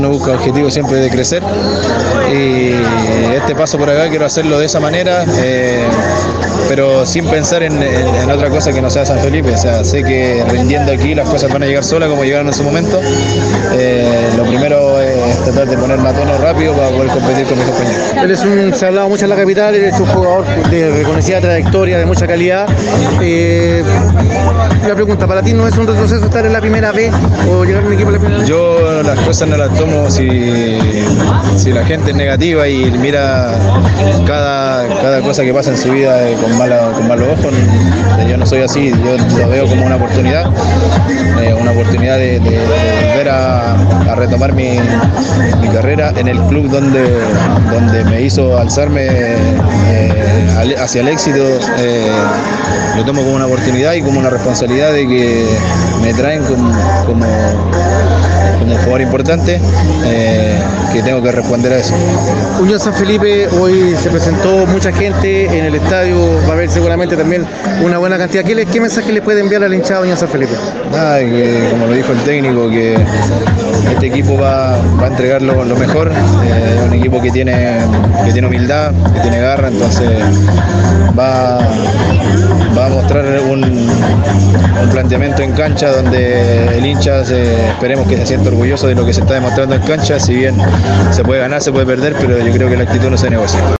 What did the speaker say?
uno busca objetivos siempre de crecer y este paso por acá quiero hacerlo de esa manera, pero sin pensar en otra cosa que no sea San Felipe. O sea, sé que rindiendo aquí las cosas van a llegar solas como llegaron en su momento. Lo primero es tratar de ponerme a tono rápido para poder competir con mis compañeros. Se ha hablado mucho en la capital, eres un jugador de reconocida trayectoria, de mucha calidad. La pregunta, ¿para ti no es un retroceso estar en la primera B o llegar a un equipo en la primera B? Yo las cosas no las tomo si la gente es negativa y mira cada cosa que pasa en su vida con malos ojos. Yo no soy así, yo lo veo como una oportunidad de volver a retomar mi carrera en el club donde me hizo alzarme hacia el éxito. Lo tomo como una oportunidad y como una responsabilidad de que me traen como un jugador importante, que tengo que responder a eso. Unión San Felipe, hoy se presentó mucha gente en el estadio, va a haber seguramente también una buena cantidad. ¿Qué mensaje le puede enviar a la hinchada de Unión San Felipe? Nada, que como lo dijo el técnico, que este equipo va a entregar lo mejor. Es un equipo que tiene humildad, que tiene garra, entonces va a mostrar un planteamiento en cancha donde el hincha esperemos que se sienta orgulloso de lo que se está demostrando en cancha. Si bien se puede ganar, se puede perder, pero yo creo que la actitud no se negocia.